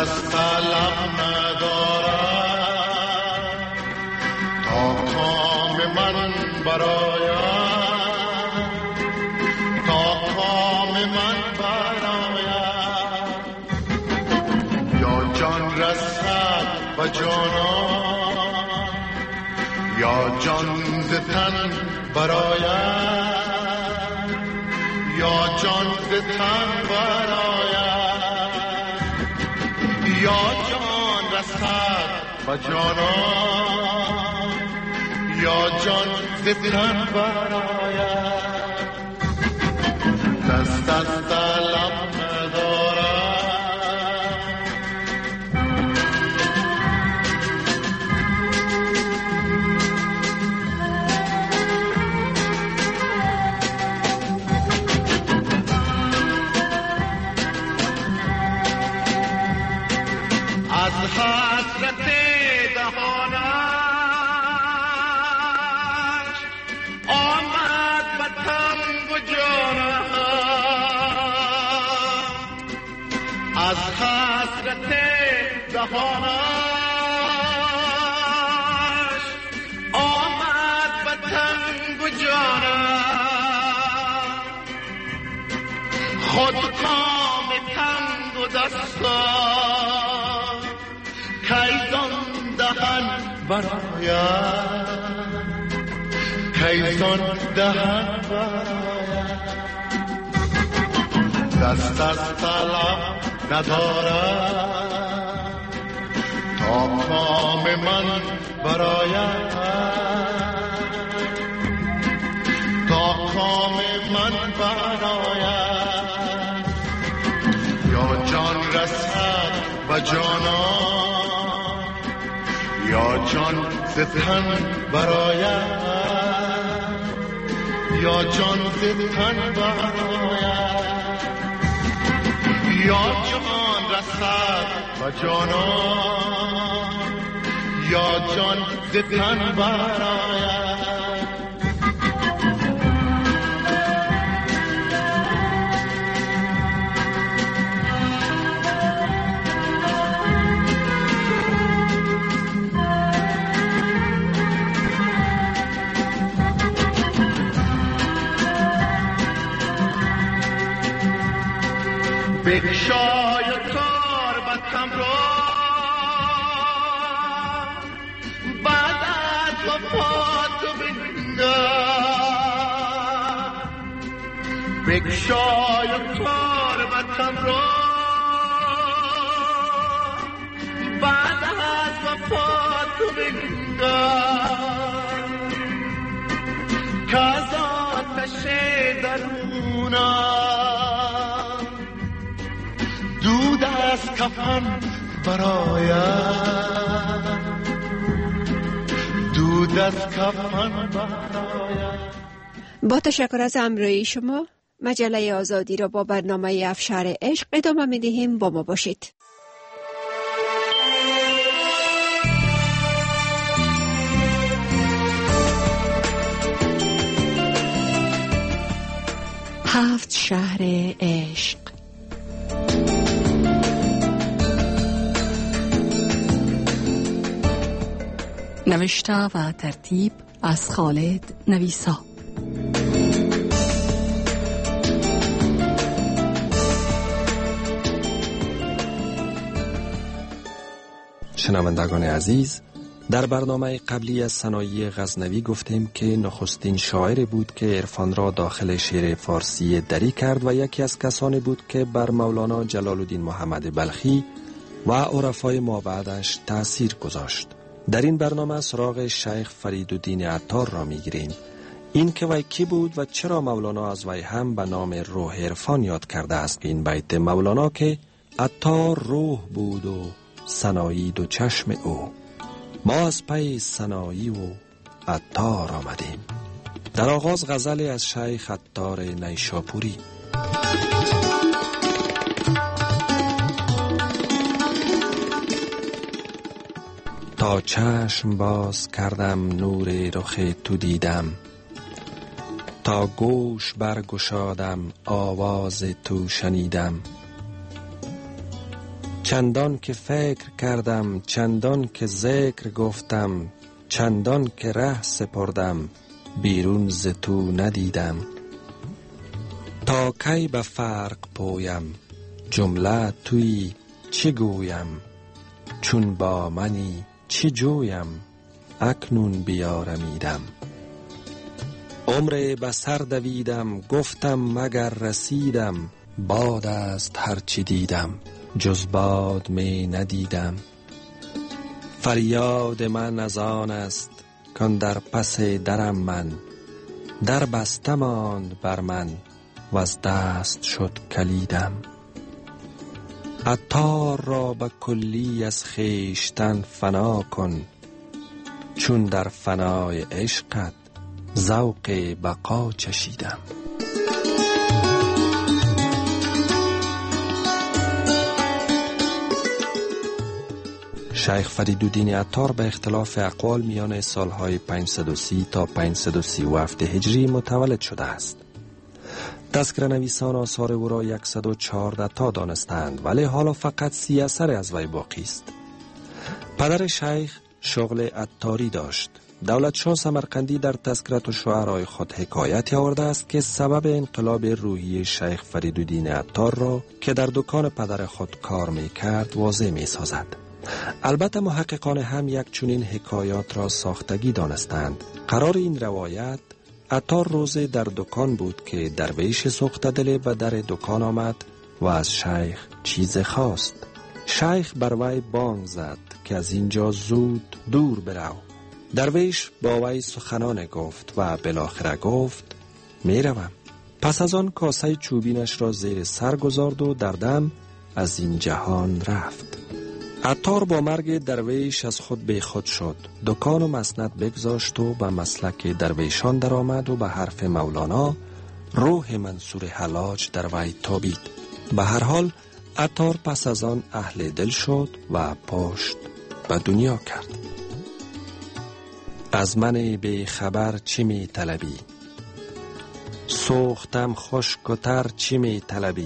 دست طلب ندارد تا کام من براید، تا کام من براید. یا جان رسد و جانان، یا جان ز تن براید، یا جان ز تن براید. یا جان رسد و جانان، یا جان ز تن براید. دست از طلب ندارد از حسرت دهانش آمد به تنگ و جانم، از حسرت دهانش آمد به تنگ و جانم. خود کام تنگ و دستان کیزان دهن براید، کیزان دهن براید. دست از طلب ندارد تا کام من براید، تا کام من براید. یا جان رسد و جانان، یا جان ز تن براید، یا جان ز تن براید. یا جان رسد و جانان، یا جان ز تن براید. بگشای تربتم را بعد از وفات ببینم، بگشای تربتم را بعد از وفات ببینم، که از آتش درونم دود از کفن براید، دود از کفن براید. با تشکر از همراهی شما، مجله آزادی را با برنامه افشار عشق ادامه می دهیم. با ما باشید. هفت شهر عشق. نوشته و ترتیب از خالد نویسا. شنوندگان عزیز، در برنامه قبلی از ثنایی غزنوی گفتیم که نخستین شاعر بود که عرفان را داخل شعر فارسی دری کرد و یکی از کسانی بود که بر مولانا جلال الدین محمد بلخی و عرفای ما بعدش تأثیر گذاشت. در این برنامه سراغ شیخ فریدالدین عطار را میگیریم. این که وی کی بود و چرا مولانا از وی هم به نام روح عرفان یاد کرده است. این بیت مولانا که عطار روح بود و سنایی دو چشم او، ما از پی سنایی و عطار آمدیم. در آغاز غزل از شیخ عطار نیشاپوری. تا چشم باز کردم نور رخ تو دیدم، تا گوش برگشادم آواز تو شنیدم. چندان که فکر کردم، چندان که ذکر گفتم، چندان که ره سپردم، بیرون ز تو ندیدم. تا کی به فرق پویم، جمله توی چی گویم؟ چون با منی چی جویم، اکنون بیارمیدم. عمر به سر دویدم، گفتم مگر رسیدم، باد است هرچی دیدم، جز باد می ندیدم. فریاد من از آن است کان در پس درم من، در بسته ماند بر من و از دست شد کلیدم. عطار را به کلی از خویشتن فنا کن، چون در فنای عشقت ذوق بقا چشیدم. شیخ فریدالدین عطار به اختلاف اقوال میان سالهای 530 تا 537 هجری متولد شده است. تذکره نویسان آثار او را 114 تا دانستند، ولی حالا فقط 30 اثر از وی باقی است. پدر شیخ شغل عطاری داشت. دولت شاه سمرقندی در تذکره الشعراء خود حکایتی آورده است که سبب انقلاب روحی شیخ فریدالدین عطار را که در دکان پدر خود کار می کرد واضح می سازد. البته محققان هم یک چنین حکایات را ساختگی دانستند. قرار این روایت عطار روز در دکان بود که درویش سوخته دل به در دکان آمد و از شیخ چیز خواست. شیخ بر وی بانگ زد که از اینجا زود دور برو. درویش با وی سخنان گفت و بالاخره گفت می روم. پس از آن کاسه چوبینش را زیر سر گذارد و در دم از این جهان رفت. عطار با مرگ درویش از خود بیخود شد. دکان و مسند بگذاشت و به مسلک درویشان در آمد و به حرف مولانا روح منصور حلاج در وی تابید. به هر حال عطار پس از آن اهل دل شد و پشت به دنیا کرد. از من بی خبر چی می طلبی؟ سوختم خشک و تر چی می طلبی؟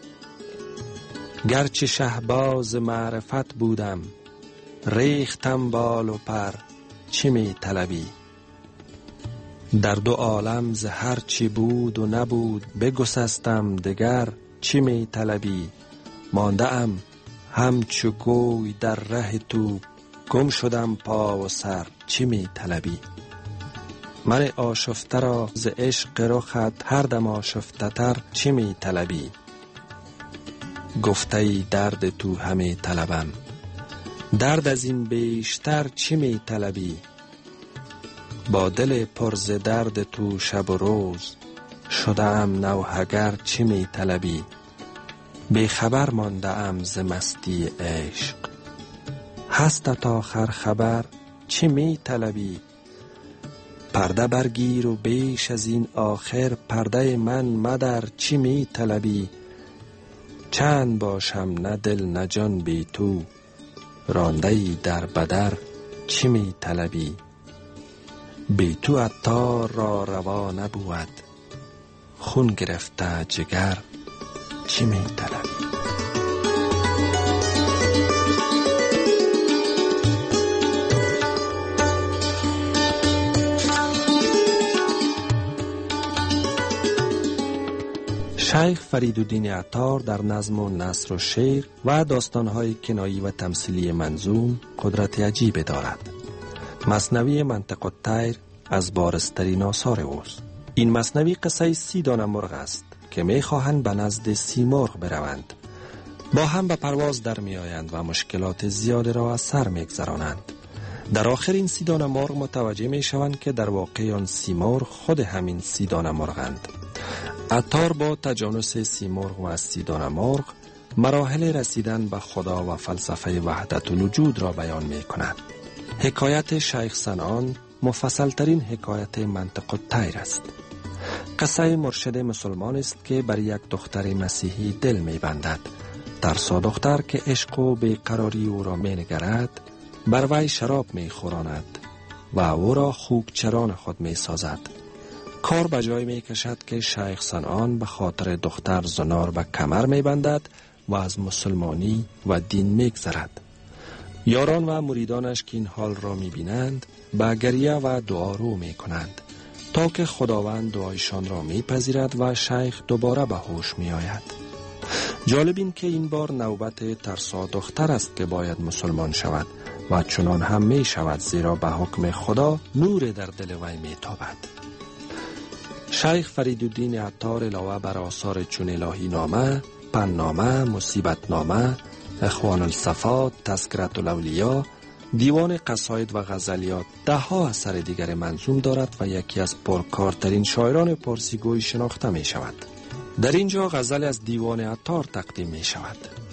گرچه شهباز معرفت بودم، ریختم بال و پر چی می طلبی؟ در دو عالم ز هر چی بود و نبود بگسستم، دگر چی می طلبی؟ مانده ام همچو گوی در ره تو، گم شدم پا و سر چی می طلبی؟ من آشفته را ز عشق رخت هر دم آشفته تر چی می طلبی؟ گفته ای درد تو همه طلبم، درد از این بیشتر چی می طلبی؟ با دل پر ز درد تو شب و روز، شده ام نوحگر چی می طلبی؟ بی خبر مانده ام ز مستی عشق، هستت آخر خبر چی می طلبی؟ پرده برگیر و بیش از این آخر پرده من مدر چی می طلبی؟ چند باشم نه دل نه جان بی تو، رانده ای در بدر چی می طلبی؟ بی تو عطار را روا نبود، خون گرفته جگر چی می طلبی؟ شیخ فریدالدین عطار در نظم و نثر و شعر و داستان‌های کنایی و تمثیلی منظوم قدرت عجیب دارد. مثنوی منطق الطیر از بارزترین آثار اوست. این مثنوی قصه 30 دانه مرغ است که می‌خواهند به نزد سیمرغ بروند. با هم به پرواز در می‌آیند و مشکلات زیاد را از سر می‌گذرانند. در آخر این 30 دانه مرغ متوجه می‌شوند که در واقع آن سیمرغ خود همین 30 دانه مرغند. عطار با تجانس سیمرغ و 30 دانه مرغ مراحل رسیدن به خدا و فلسفه وحدت الوجود را بیان می کند. حکایت شیخ صنعان مفصل ترین حکایت منطق الطیر است. قصه مرشد مسلمان است که بر یک دختر مسیحی دل می بندد. ترسا دختر که عشق و بیقراری او را می نگرد، بر وی شراب می خوراند و او را خوگچران خود می سازد. کار به جای می کشد که شیخ صنعان به خاطر دختر زنار به کمر می بندد و از مسلمانی و دین می‌گذرد. یاران و مریدانش که این حال را می‌بینند با گریه و دعا رو می‌کنند تا که خداوند دعایشان را می‌پذیرد و شیخ دوباره به هوش می‌آید. جالب این که این بار نوبت ترسا دختر است که باید مسلمان شود و چنان هم می شود، زیرا به حکم خدا نور در دل وی می تابد. شیخ فریدالدین عطار علاوه بر آثار چون الهی نامه، پننامه، مصیبت نامه، اخوان الصفات، تذکرة الاولیا، دیوان قصاید و غزلیات، ده ها اثر دیگر منظوم دارد و یکی از پرکارترین شاعران پارسیگوی شناخته می شود. در اینجا غزل از دیوان عطار تقدیم می شود.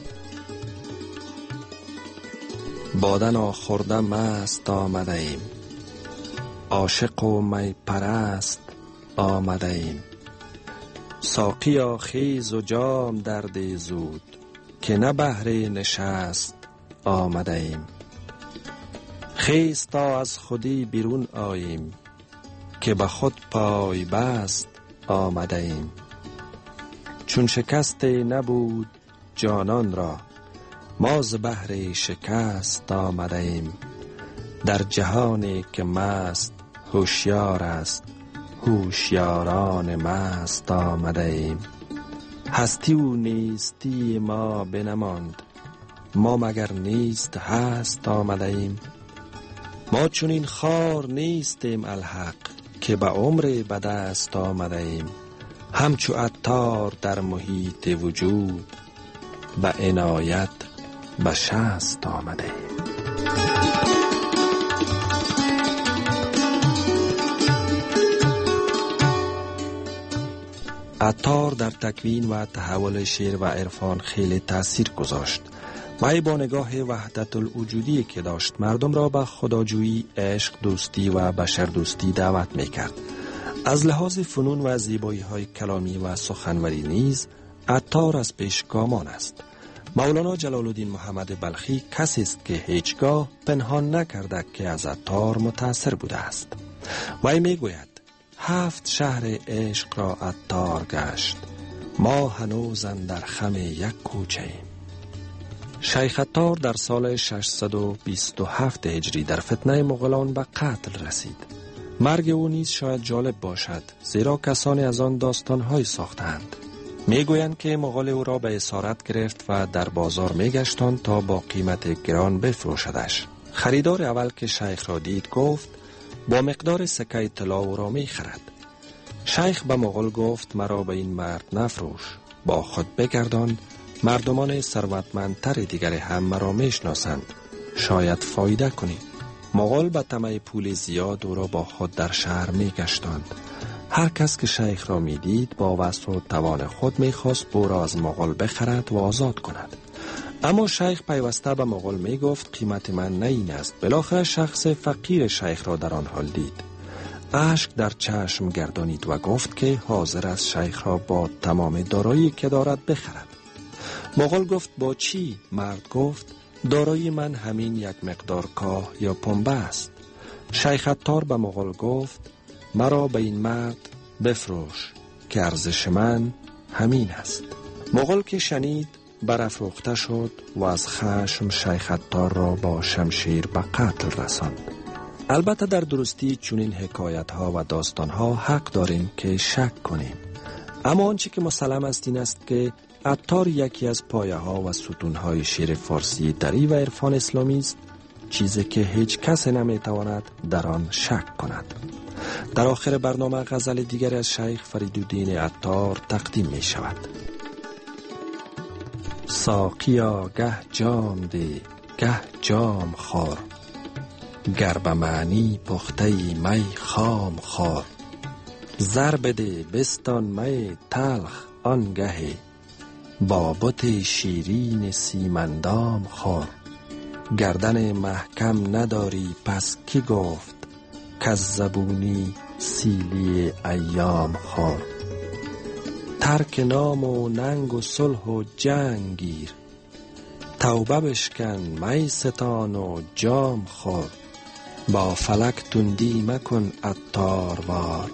باده ناخورده مست آمده ایم، عاشق و می پرست آمده ایم. ساقیا خیز و جام درده زود، که نه بهر نشست آمده ایم. خیز تا از خودی بیرون آییم، که به خود پای بست آمده ایم. چون شکست نبود جانان را، ما ز بهر شکست آمده ایم. در جهانی که مست هوشیار است، هوشیاران مست آمده ایم. هستی و نیستی ما بنماند، ما مگر نیست هست آمده ایم. ما چون این خار نیستیم الحق، که به عمر به دست آمده ایم. همچو عطار در محیط وجود، به عنایت به شست آمده ایم. عطار در تکوین و تحول شعر و عرفان خیلی تأثیر گذاشت. وی با نگاه وحدت الوجودی که داشت مردم را به خداجویی، عشق، دوستی و بشر دوستی دعوت میکرد. از لحاظ فنون و زیبایی های کلامی و سخنوری نیز عطار از پیشگامان است. مولانا جلال الدین محمد بلخی کسی است که هیچگاه پنهان نکرده که از عطار متاثر بوده است. وی میگوید 7 شهر عشق را عطار گشت، ما هنوز اندر خم یک کوچه ایم. شیخ عطار در سال 627 هجری در فتنه مغولان به قتل رسید. مرگ او نیز شاید جالب باشد، زیرا کسانی از آن داستان‌های ساختند. میگویند که مغول او را به اسارت گرفت و در بازار میگشتند تا با قیمت گران بفروشدش. خریدار اول که شیخ را دید گفت با مقدار سکه طلا او را میخرد. شیخ به مغول گفت مرا به این مرد نفروش، با خود بگردان، مردمان ثروتمندتر دیگر هم مرا میشناسند، شاید فایده کنی. مغول به طمع پول زیاد او را با خود در شهر میگشتند. هر کس که شیخ را میدید با وسع و توان خود میخواست او را از مغول بخرد و آزاد کند. اما شیخ پیوسته به مغول میگفت قیمت من نه این است. بالاخره شخص فقیر شیخ را در آن حال دید، اشک در چشم گردانید و گفت که حاضر است شیخ را با تمام دارایی که دارد بخرد. مغول گفت با چی؟ مرد گفت دارایی من همین یک مقدار کاه یا پنبه است. شیخ عطار به مغول گفت مرا به این مرد بفروش که ارزش من همین است. مغول که شنید برافروخته شد و از خشم شیخ عطار را با شمشیر به قتل رساند. البته در درستی چنین حکایت ها و داستان ها حق داریم که شک کنیم، اما آنچه که مسلم است این است که عطار یکی از پایه ها و ستون های شعر فارسی دری و عرفان اسلامی است، چیزی که هیچ کس نمیتواند در آن شک کند. در آخر برنامه غزل دیگر از شیخ فریدالدین عطار تقدیم می شود. ساقیا گه جام ده گه جام خور، گر به معنی پخته می خام خور. زر بده بستان می تلخ آنگهی، با بت شیرین سیمندام خور. گردن محکم نداری پس کی گفت، کز زبونی سیلی ایام خور. ترک نام و ننگ و صلح و جنگ گیر، توبه بشکن می ستان و جام خور. با فلک تندی مکن عطاروار،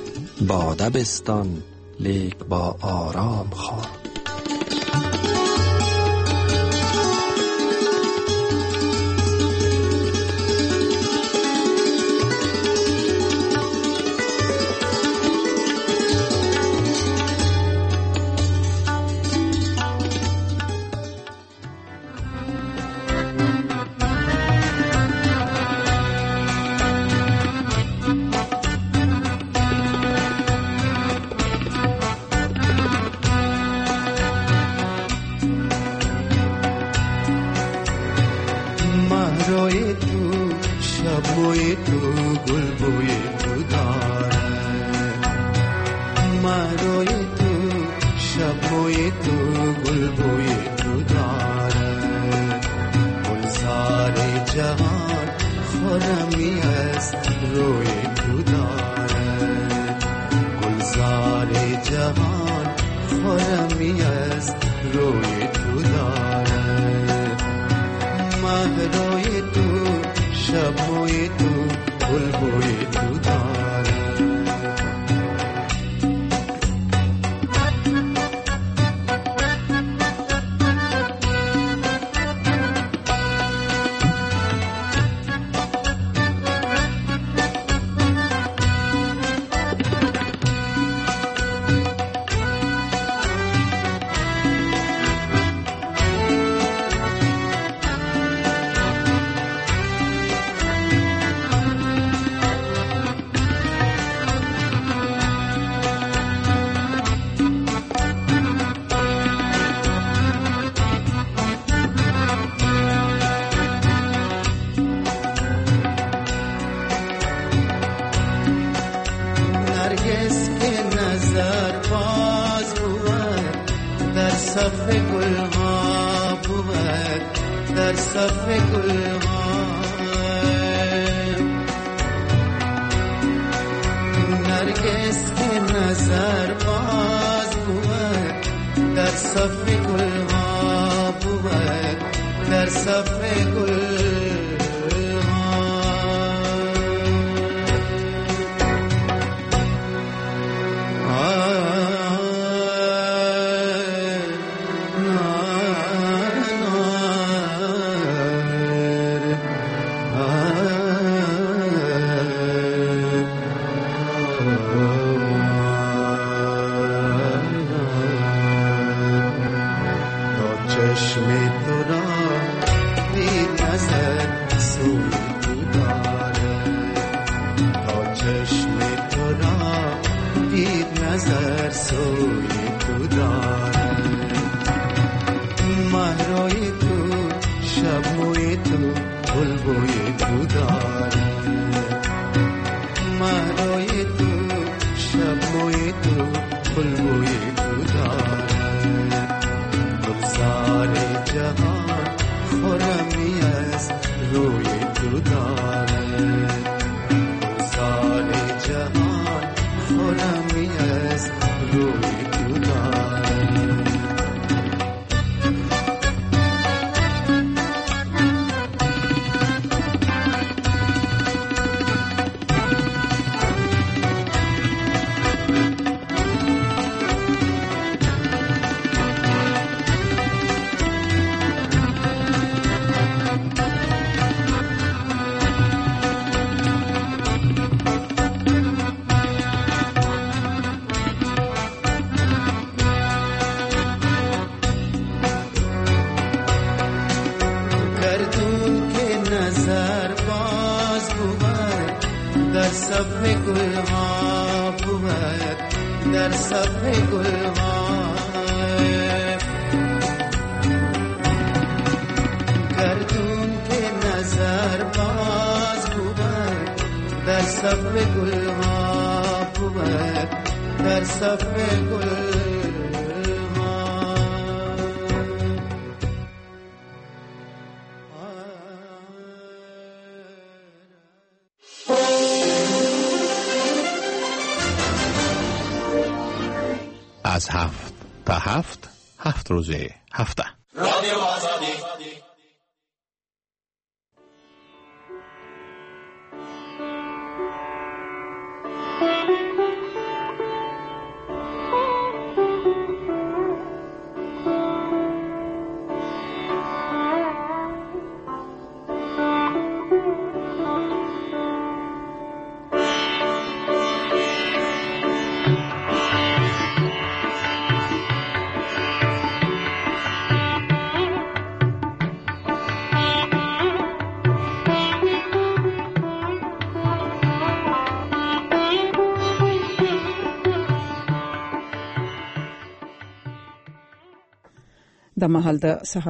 باده بستان لیک با آرام خور. روی تو شب موی تو گل بوی تو دارد روی تو شب موی تو گل بوی تو دارد گلزار جهان خرمی است روی تو دارد گلزار جهان خرمی است روی تو دارد روی تو شب موی تو گل بوی تو دارد از 7 تا 7 روز هفته رادیو آزادی. د مهال د